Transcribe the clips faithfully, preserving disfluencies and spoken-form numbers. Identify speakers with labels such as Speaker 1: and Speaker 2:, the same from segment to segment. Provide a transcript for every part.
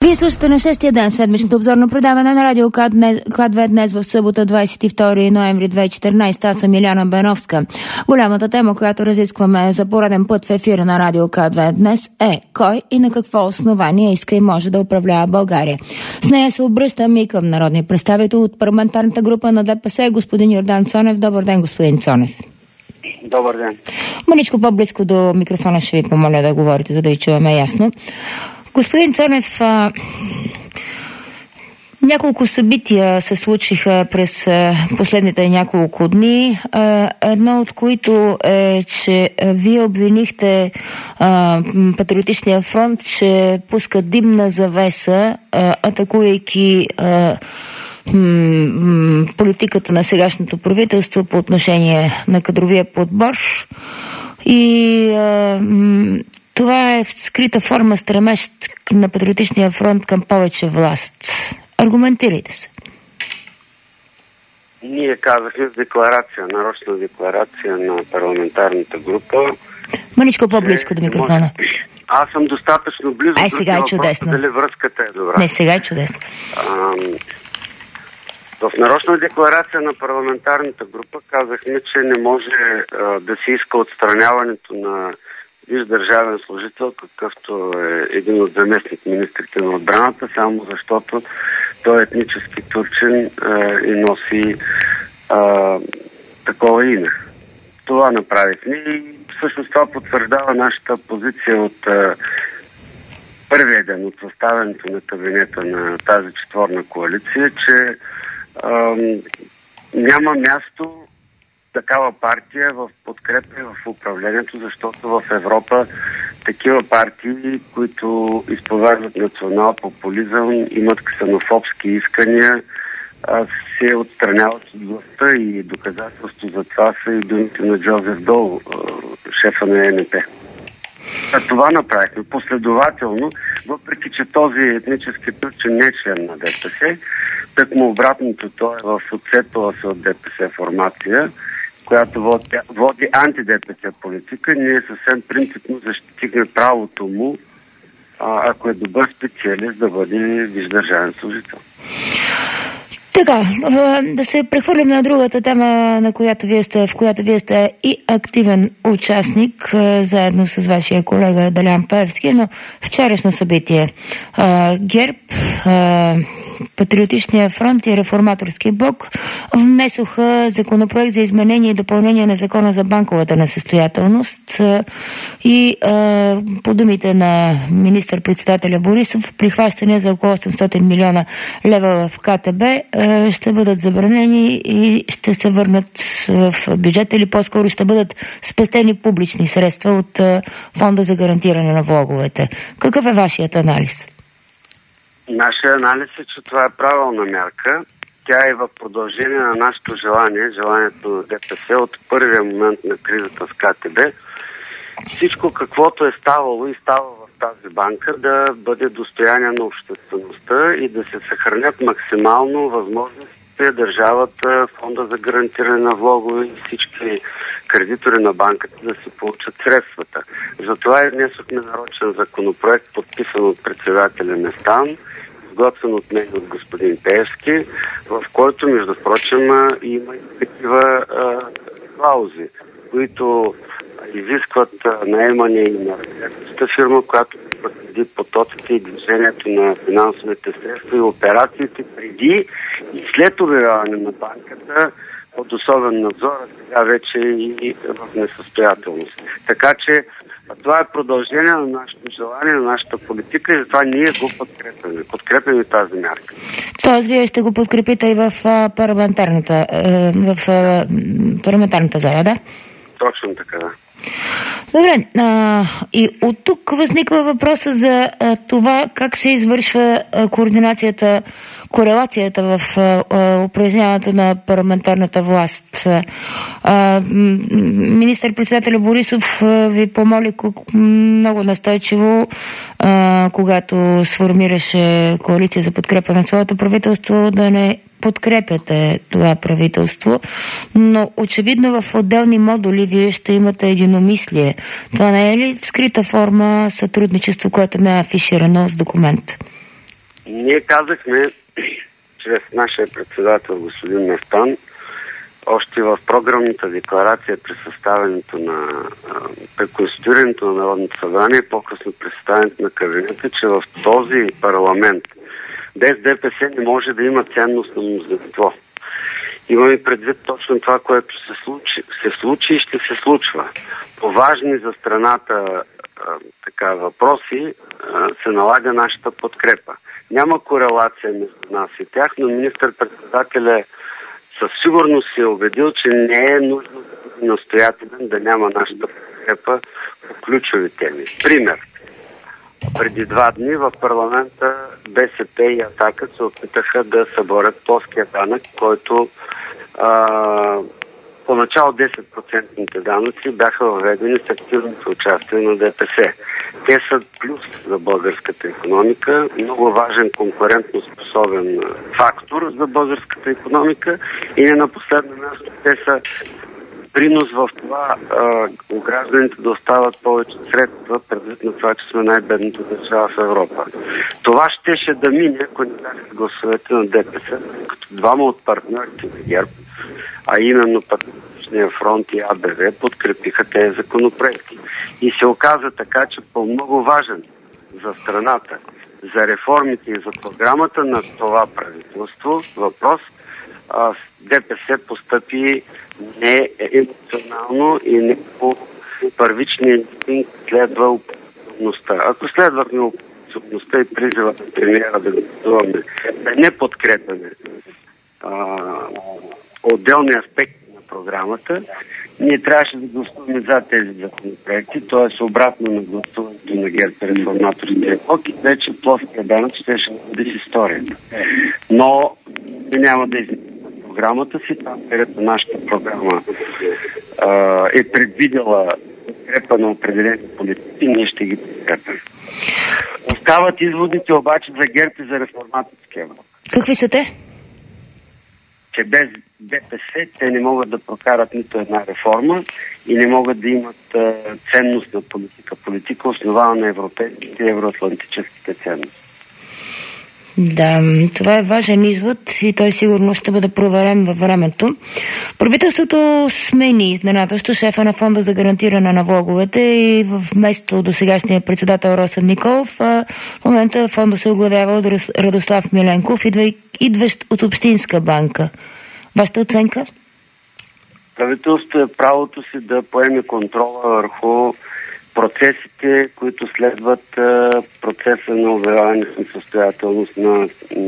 Speaker 1: Вие слушате на шестия ден седмичното обзорно предаване на радио К две днес в събота, двадесет и втори ноември две хиляди и четиринадесета. Аз съм Иляна Беновска. Голямата тема, която разискваме за пореден път в ефира на радио К две днес е кой и на какво основание иска и може да управлява България. С нея се обръщам и към народния представител от парламентарната група на ДПС, господин Йордан Цонев. Добър ден, господин Цонев.
Speaker 2: Добър ден.
Speaker 1: Маничко по-близко до микрофона ще ви помоля да говорите, за да ви чуваме ясно. Господин Цонев, а, няколко събития се случиха през а, последните няколко дни. А, едно от които е, че а, вие обвинихте а, Патриотичния фронт, че пуска димна завеса, а, атакувайки а, м- политиката на сегашното правителство по отношение на кадровия подбор. И а, м- това е в скрита форма стремеж на Патриотичния фронт към повече власт. Аргументирайте се.
Speaker 2: Ние казахме в декларация, нарочна декларация на парламентарната група. Маничко
Speaker 1: по-близко до микрофона.
Speaker 2: Може... Аз съм достатъчно близо.
Speaker 1: Ай, сега е чудесно.
Speaker 2: Дали връзката е добра?
Speaker 1: Не, сега е чудесно.
Speaker 2: А, в нарочна декларация на парламентарната група казахме, че не може а, да се иска отстраняването на виж държавен служител, какъвто е един от заместник министрите на отбраната, само защото той е етнически турчин а, и носи а, такова име. Това направихме и всъщност това потвърждава нашата позиция от а, първия ден от съставянето на кабинета на тази четворна коалиция, че а, няма място такава партия в подкрепа в управлението, защото в Европа такива партии, които изповядват национал популизъм, имат ксенофобски искания, се отстраняват от властта и доказателство за това са и думите на Джозеф Дол, шефа на Е Н П. А това направихме последователно, въпреки че този етнически турчин не е член на Д П С, тъкмо обратното, той е в отцепила се от Д П С формация, която води, води анти-Д П С политика. Ние съвсем принципно защитихме правото му, а, ако е добър специалист, да бъде висш държавен служител.
Speaker 1: Така, да се прехвърлим на другата тема, на която вие сте, в която вие сте и активен участник, заедно с вашия колега Делян Пеевски, но вчерашно събитие. ГЕРБ, Патриотичния фронт и Реформаторски блок внесоха законопроект за изменение и допълнение на закона за банковата несъстоятелност и по думите на министър-председателя Борисов, прихващания за около осемстотин милиона лева в К Т Б ще бъдат забранени и ще се върнат в бюджета или по-скоро ще бъдат спестени публични средства от Фонда за гарантиране на влоговете. Какъв е вашият анализ?
Speaker 2: Нашия анализ е, че това е правилна мярка. Тя е в продължение на нашето желание, желанието на Д П С от първия момент на кризата с К Т Б. Всичко каквото е ставало и става в тази банка да бъде достояние на обществеността и да се съхранят максимално възможностите държавата, Фонда за гарантиране на влогове и всички кредитори на банката да си получат средствата. Затова и внесохме нарочен законопроект, подписан от председателя Местан, изготвен от мен от господин Пеевски, в който, между прочим, има и такива клаузи, които изискват наемане и на следващата фирма, която преди потоците и движението на финансовите средства и операциите преди и след обявяване на банката под особен надзор, а сега вече и в несъстоятелност. Така че това е продължение на нашето желание, на нашата политика и затова ние го подкрепяме. Подкрепяме тази мярка.
Speaker 1: Тоест, вие ще го подкрепите и в парламентарната, в парламентарната зала, да?
Speaker 2: Точно така, да.
Speaker 1: Добре, а, и от тук възниква въпроса за а, това как се извършва а, координацията, корелацията в а, а, упражняването на парламентарната власт. А, министър-председателя Борисов а, ви помоли много настойчиво, а, когато сформираше коалиция за подкрепа на своето правителство, да не подкрепяте това правителство, но очевидно в отделни модули вие ще имате единомислие. Това не е ли в скрита форма сътрудничество, което не е афиширано с документ?
Speaker 2: Ние казахме, чрез нашия председател господин Местан, още в програмната декларация при съставянето на при конституирането на Народното събрание, по-късно при съставянето на кабинета, че в този парламент без ДПС не може да има ценност на мнозинство. Имаме предвид точно това, което се случи, се случи и ще се случва. По важни за страната а, така въпроси а, се налага нашата подкрепа. Няма корелация между нас и тях, но министър-председателя със сигурност се е убедил, че не е нужно настоятелен да няма нашата подкрепа по ключови теми. Пример. Преди два дни в парламента БСП и Атака се опитаха да съборят плоския данък, който а, поначало десет процентните данъци бяха въведени с активното участие на ДПС. Те са плюс за българската икономика, много важен конкурентно способен фактор за българската икономика и не на последно място те са принос в това а, гражданите да остават повече средства, предвид на това, че сме най-бедната държава в Европа. Това щеше да мине, ако не бяха гласовете на ДПС, като двама от партньорите на ГЕРБ, а именно Патриотичния фронт и А Б В, подкрепиха тези законопроекти. И се оказа така, че по много важен за страната, за реформите и за програмата на това правителство въпрос, ДПС постъпи не емоционално и не по първичния инстинкт следва опасността. Ако следвахме опасността и призива на премиера да гласуваме, да не подкрепяме а, отделни аспекти на програмата, ние трябваше да гласуваме за тези законопроекти, т.е. обратно на гласуването на ГЕРБ реформаторите епох и вече плоския данък ще ще бъде с историята. Но няма да измислим програмата си, там където нашата програма а, е предвидела подкрепа на определени политики, ние ще ги подкрепим. Остават изводите обаче за ГЕРБ и за реформаторския блок.
Speaker 1: Какви са те?
Speaker 2: Че без ДПС те не могат да прокарат нито една реформа и не могат да имат а, ценностна политика. Политика основана на европейските и евроатлантическите ценности.
Speaker 1: Да, това е важен извод и той сигурно ще бъде проверен във времето. Правителството смени изненадващо шефа на фонда за гарантиране на влоговете и вместо досегашния председател Росен Николов, в момента фонда се оглавява от Радослав Миленков, идващ от Общинска банка. Вашата оценка?
Speaker 2: Правителството е правото си да поеме контрола върху процесите, които следват процеса на обявяване с несъстоятелност на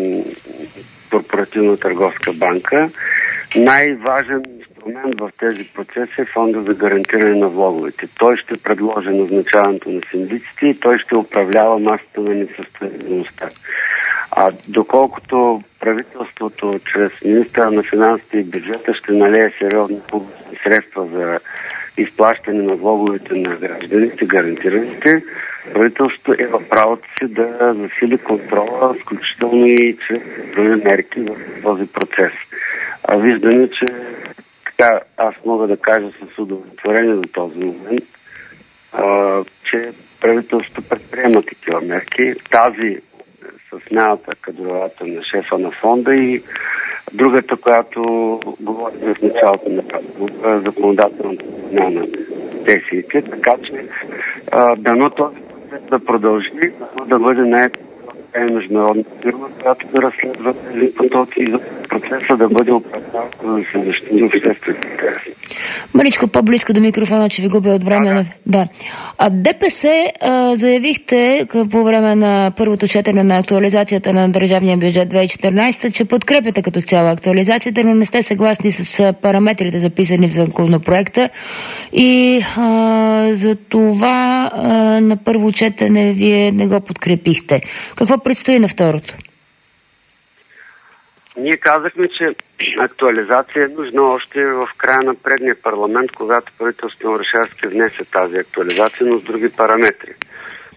Speaker 2: Корпоративна търговска банка. Най-важен инструмент в тези процеси е фонда за гарантиране на влоговете. Той ще предложи назначаването на синдиците и той ще управлява масата на несъстоятелността. А доколкото правителството чрез министъра на финансите и бюджета ще налее сериозни публични средства за изплащане на влоговете на гражданите, гарантираните, правителството е в правото си да засили контрола, включително и чрез други мерки в този процес. А виждаме, че така аз мога да кажа с удовлетворение до този момент, а, че правителството предприема такива мерки. Тази с смяната кадровата на шефа на фонда и другата, която говорим в началото на законодателната промяна на сесиите, така че а, дано този процес да продължи, да бъде наед е международна фирма, която да разследва тези потоци и за процеса да бъде оправдан, да се защити обществените интереси.
Speaker 1: Маричко, по-близко до микрофона, че ви губя от време. Да. да. А ДПС а, заявихте по време на първото четене на актуализацията на държавния бюджет две хиляди и четиринадесета, че подкрепяте като цяло актуализацията, но не сте съгласни с параметрите, записани в законопроекта. И а, за това а, на първо четене вие не го подкрепихте. Какво предстои на второто?
Speaker 2: Ние казахме, че актуализация е нужна още в края на предния парламент, когато правителството на Орешарски внесе тази актуализация, но с други параметри.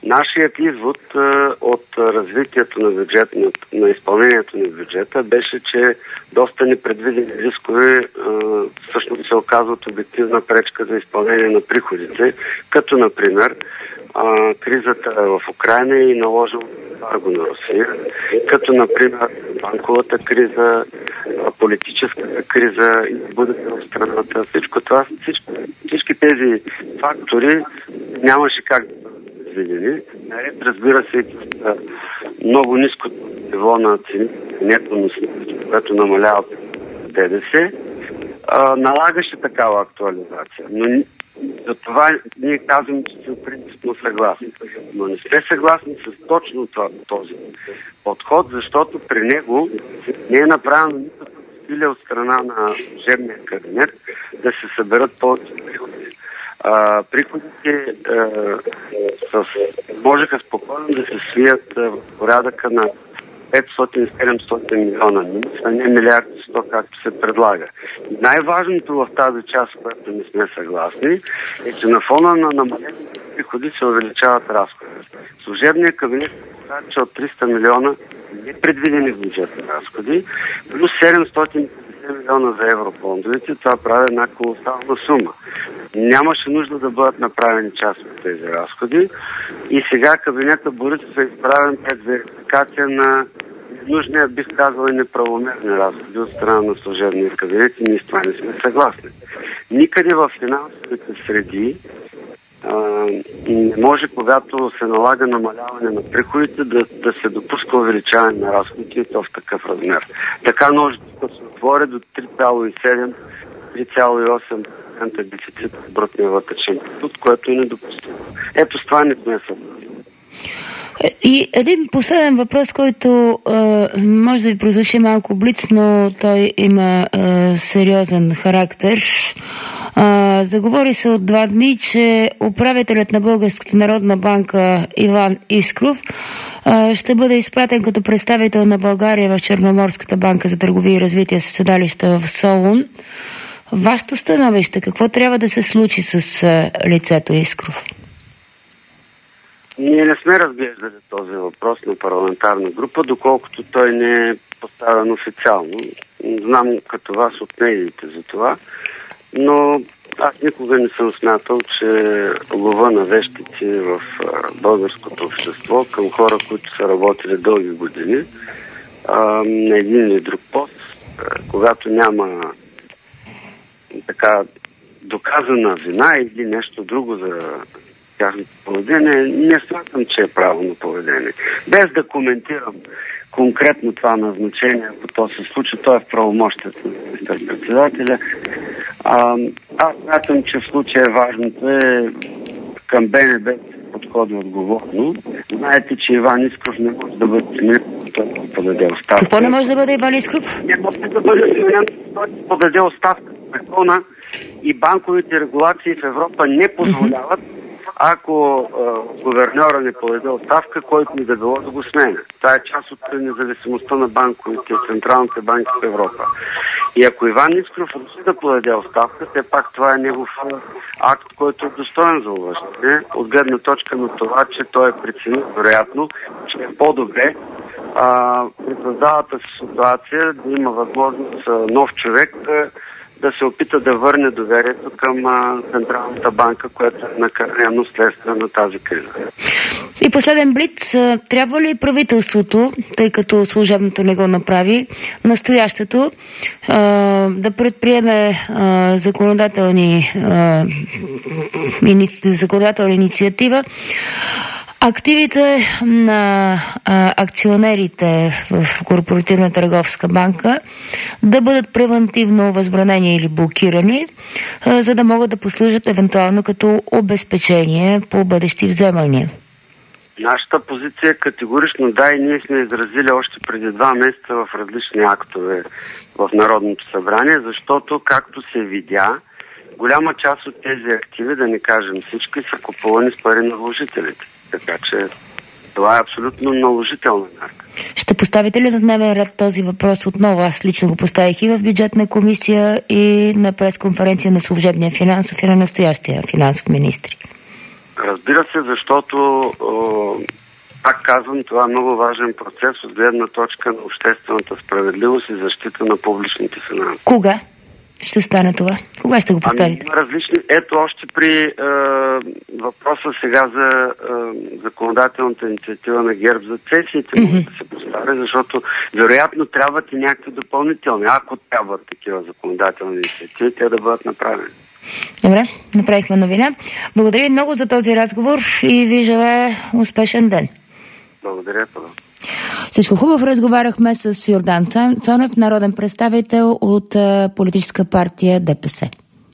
Speaker 2: Нашият извод а, от развитието на бюджет, на, на изпълнението на бюджета беше, че доста непредвидени рискове а, всъщност се оказват обективна пречка за изпълнение на приходите, като например а, кризата в Украйна и наложено ембарго на Русия, като например банковата криза, политическата криза и бъдете в страната. Всичко това, всички, всички тези фактори нямаше как да бъдат видени. Наред, разбира се, много ниско ниво на цените, нетно, което намалява ДДС, налагаше такава актуализация. Но за това ние казваме, че сме принципно съгласни. Но не сме съгласни с точно това, този подход, защото при него не е направено никакво усилие от страна на служебния кабинет да се съберат повече приходи. А, приходите а, с, можеха спокойно да се свият а, в порядъка на петстотин до седемстотин милиона, а не милиард и сто, както се предлага. И най-важното в тази част, която не сме съгласни, е, че на фона на намалените приходи се увеличават разходи. Служебният кабинет каза, че от триста милиона непредвидени в бюджетни разходи, плюс седемстотин милиона за еврофондовете, това прави една колосална сума. Нямаше нужда да бъдат направени част от тези разходи и сега кабинета Борисов е изправен пред верификация на нужния, бих казал, и неправомерни разходи от страна на служебния кабинет и ние с това не сме съгласни. Никъде в финансовите среди а, не може, когато се налага намаляване на приходите, да, да се допуска увеличаване на разходите и то в такъв размер. Така ножицата се отвори до три цяло и седем до три цяло и осем процента дефицит в брутния вътрешен продукт, което е недопустимо. Ето с това не сме съгласни.
Speaker 1: И един последен въпрос, който е, може да ви прозвучи малко блиц, но той има е, сериозен характер. Е, заговори се от два дни, че управителят на Българската народна банка Иван Искров е, ще бъде изпратен като представител на България в Черноморската банка за търговия и развитие със седалище в Солун. Вашето становище, какво трябва да се случи с е, лицето Искров?
Speaker 2: Ние не сме разглеждали този въпрос на парламентарна група, доколкото той не е поставен официално. Знам като вас от медиите за това, но аз никога не съм смятал, че лова на вещици в българското общество към хора, които са работили дълги години на един или друг пост, когато няма така доказана вина или нещо друго за тяхното поведение, не смятам, че е правилно поведение. Без да коментирам конкретно това назначение, ако то се случи, то е в правомощията на министър-председателя. А, аз смятам, че в случая важното е към БНБ подходи отговорно. Знаете, че Иван Искров не може да бъде сменен, той да подаде оставка.
Speaker 1: Какво не може да бъде Иван Искров?
Speaker 2: Не може да бъде сменен, той да подаде оставка. Закона и банковите регулации в Европа не позволяват, ако е, гуверньора не подаде оставка, който ни да било да го сменя. Това е част от независимостта на банковите и централните банки в Европа. И ако Иван Искров реши да подаде оставка, все пак това е негов акт, който е достоен за уважение, от гледна точка на това, че той е преценил, вероятно, че е по-добре а, при създалата си ситуация да има възможност нов човек да се опита да върне доверието към а, Централната банка, която е накърнено следствие на тази криза.
Speaker 1: И последен блиц. Трябва ли правителството, тъй като служебното не го направи, настоящето а, да предприеме а, законодателни а, ини, законодателна инициатива, активите на а, акционерите в Корпоративна търговска банка да бъдат превентивно възбранени или блокирани, а, за да могат да послужат евентуално като обезпечение по бъдещи вземания?
Speaker 2: Нашата позиция е категорично да, и ние сме изразили още преди два месеца в различни актове в Народното събрание, защото, както се видя, голяма част от тези активи, да не кажем всички, са купувани с пари на вложителите. Така че това е абсолютно наложителна мярка.
Speaker 1: Ще поставите ли на дневен ред този въпрос отново? Аз лично го поставих и в бюджетна комисия, и на пресконференция на служебния финансов и на настоящия финансов министр.
Speaker 2: Разбира се, защото пак казвам, това е много важен процес от гледна точка на обществената справедливост и защита на публичните финанси.
Speaker 1: Кога ще стане това? Кога ще го поставите?
Speaker 2: Ами, различни... Ето още при е, въпроса сега за е, законодателната инициатива на ГЕРБ за цесиите mm-hmm. може да се постави, защото вероятно трябват и някакви допълнителни. Ако трябват такива законодателни инициативи, те да бъдат направени.
Speaker 1: Добре, направихме новина. Благодаря много за този разговор и ви желая успешен ден.
Speaker 2: Благодаря, Павел.
Speaker 1: Всичко хубаво, разговаряхме с Йордан Цонев, народен представител от политическа партия ДПС.